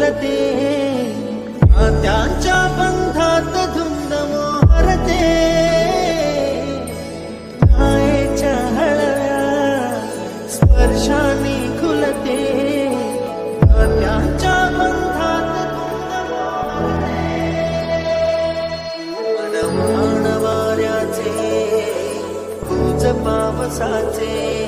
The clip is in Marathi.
खुलते, त्यांच्या बंधात धुंद मोहरते, मायेच्या हळव्या स्पर्शाने खुलते, त्यांच्या बंधात धुंद मोहरते, वाऱ्याचे गुज पावसाचे